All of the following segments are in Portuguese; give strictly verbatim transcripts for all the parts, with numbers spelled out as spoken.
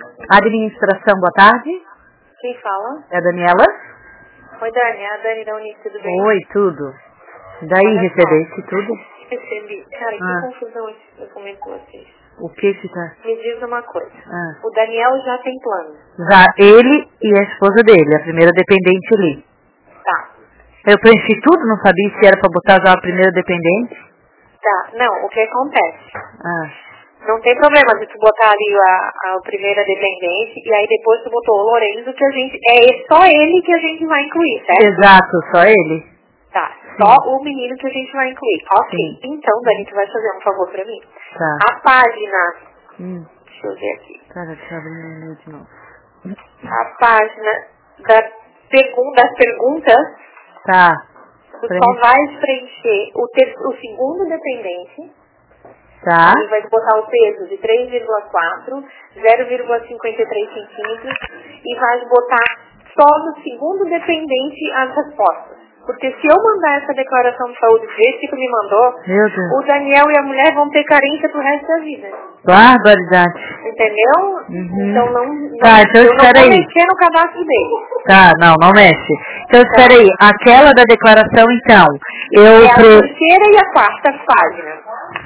Administração, boa tarde. Quem fala? É a Daniela? Oi, Dani. É a Dani da Unice, tudo bem? Oi, tudo. Daí recebeste tudo? Recebi. Cara, Ah. que confusão esse documento de vocês. O que que tá? Me diz uma coisa. Ah. O Daniel já tem plano. Já ele e a esposa dele, a primeira dependente ali. Tá. Eu preenchi tudo, não sabia se era pra botar já a primeira dependente. Tá. Não, o que acontece? Ah. Não tem problema de tu botar ali a, a primeira dependente e aí depois tu botou o Lorenzo, que a gente... É só ele que a gente vai incluir, certo? Exato, só ele. Tá. Só Sim. o menino que a gente vai incluir. Ok. Sim. Então, Dani, tu vai fazer um favor pra mim. Tá. A página... Hum. Deixa eu ver aqui. Cara, deixa eu abrir meu e-mail de novo. A página da pergun das perguntas, Tá. tu Preenche. só vai preencher o, ter o segundo dependente. Tá. Aí vai botar o peso de três vírgula quatro, zero vírgula cinquenta e três centímetros e vai botar só no segundo dependente as respostas. Porque se eu mandar essa declaração de saúde do jeito que tu me mandou, Meu Deus. o Daniel e a mulher vão ter carência pro resto da vida. Barbaridade. Entendeu? Uhum. Então não, não, Tá, então eu não espera vou aí. mexer no cadastro dele. Tá, não, não mexe. Então espera aí, aquela da declaração então, eu... É a Pre... terceira e a quarta página.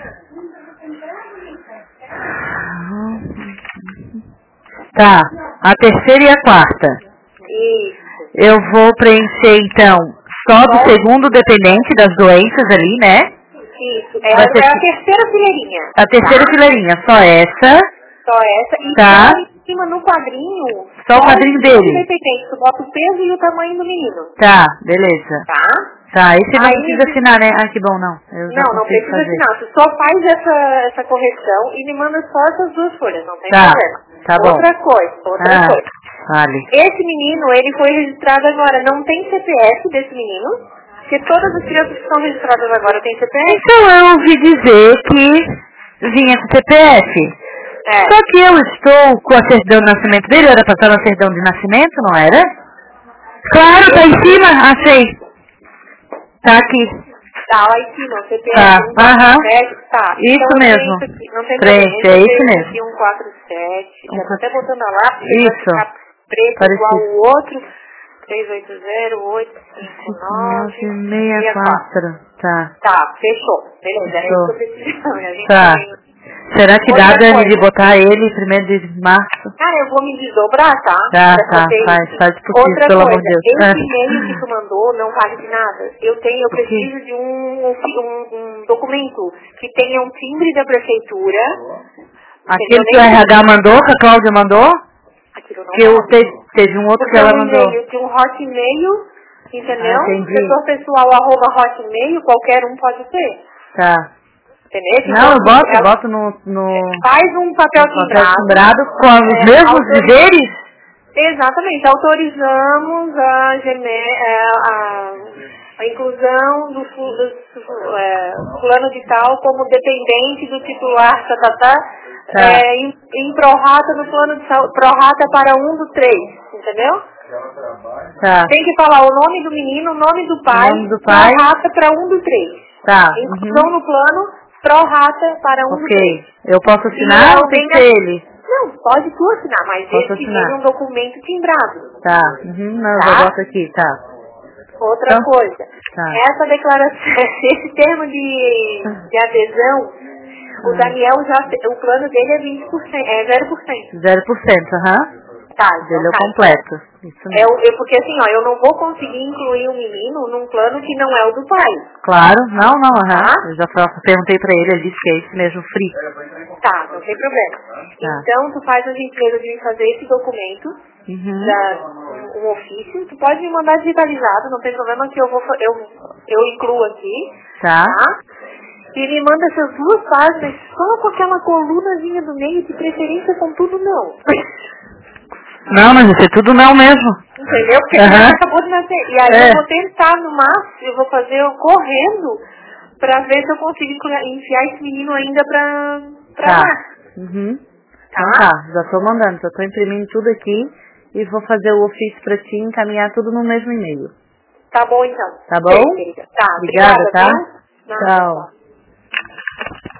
Tá, a terceira e a quarta. Isso. Eu vou preencher então só do segundo dependente das doenças ali, né? Isso. É, Vai a, ter é a que- terceira fileirinha. A terceira tá? fileirinha, só essa, Só essa. E Tá. só em cima no quadrinho. Só o quadrinho tipo de dele. dependente. Tu bota o peso e o tamanho do menino. tá, beleza. Tá? Tá, esse não Aí- precisa assinar, né? Ah, que bom, não. Eu já Não, não consigo precisa fazer. assinar. Tu só faz essa, essa correção e me manda só essas duas folhas. Não tem Tá, problema. tá bom. Outra coisa. Outra Ah, coisa. vale. Esse menino, ele foi registrado agora. Não tem C P F desse menino. Porque todas as crianças que são registradas agora têm C P F. Então eu ouvi dizer que vinha com C P F. É. Só que eu estou com a certidão de nascimento dele, era pra estar na certidão de nascimento, não era? Claro, tá em cima, achei. Tá aqui. Tá, lá em cima, o C P F Tá, um quatro aham. sete, tá. Isso então, mesmo. Isso aqui, não tem Preenche, problema. é Esse isso aqui, mesmo. um quatro sete, Um já tô quatro- até botando a lápis, Isso. vai ficar preto Parecido. igual o outro. três oito zero, oito cinco nove, nove seis quatro. Tá. Tá, fechou. Beleza, é Fechou. isso que eu preciso. A gente Tá. também... Será que Outra dá, Dani, de coisa. botar ele primeiro de março? Cara, eu vou me desdobrar, tá? Tá, Pra tá, vocês. faz, faz possível, Outra pelo amor coisa, de Deus. esse Ah. e-mail que tu mandou não vale de nada. Eu tenho, eu Por quê? preciso de um, um, um documento que tenha um timbre da prefeitura. Aquele entendeu? que o Nem- R H mandou, que a Cláudia mandou? Aquilo não Que eu vale. teve, teve um outro Porque que ela é um mandou. e-mail de um hotmail, entendeu? Ah, entendi. Setor pessoal, arroba hotmail, qualquer um pode ter. Tá. Entendeu? Não, eu Então, boto, ela boto no, no faz um papel papel timbrado. timbrado com os É, mesmos autoriza- dizeres? Exatamente, autorizamos a, gene- é, a, a inclusão do, fu- do é, fulano de tal como dependente do titular tá, tá, tá, Tá. é, em, em prorata no plano de saúde, prorata para um dos três, entendeu? Tá. Tem que falar o nome do menino, o nome do pai, nome do pai. prorata para um dos três. Tá. Inclusão Uhum. no plano, prorata para um dos três. Ok. Eu posso assinar ou tem que ser ele? Não, pode tu assinar, mas Posso esse assinar. vem um documento timbrado. Tá. Uhum. Não, eu Tá? já boto aqui, tá. Outra Então, coisa, tá. essa declaração, esse termo de, de adesão, o Ah. Daniel já, o plano dele é vinte por cento, é zero por cento. zero por cento, aham. Tá, Dele então é tá. completo. Isso É, mesmo. o- eu, porque assim, ó, eu não vou conseguir incluir o menino num plano que não é o do pai. Claro, não, não, aham. Tá? Eu já fa- perguntei pra ele, ele disse que é isso mesmo, free. Tá, não tem problema. Tá. Então, tu faz a gentileza de me fazer esse documento, Uhum. da, um, um ofício, tu pode me mandar digitalizado, não tem problema que eu vou fa- eu, eu incluo aqui, Tá. tá? E me manda essas duas páginas só com aquela colunazinha do meio, de preferência com tudo não. Não, mas isso é tudo não mesmo. Entendeu? Porque a Aham. criança acabou de nascer. E aí É. eu vou tentar no máximo, eu vou fazer eu correndo pra ver se eu consigo inclu- enfiar esse menino ainda pra, pra Tá. lá. Uhum. Tá? Então tá, já tô mandando, já tô imprimindo tudo aqui e vou fazer o ofício pra ti e encaminhar tudo no mesmo e-mail. Tá bom então. Tá bom? Sim, querida. Tá, Obrigada, obrigada, tá? viu? Nada, Tchau. tchau.